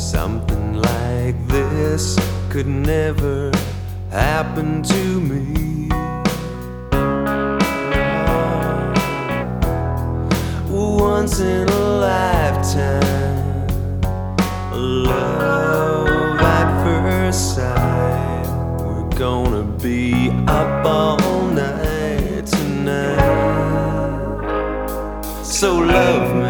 Something like this could never happen to me. Once in a lifetime, love at first sight. We're gonna be up all night tonight. So love me.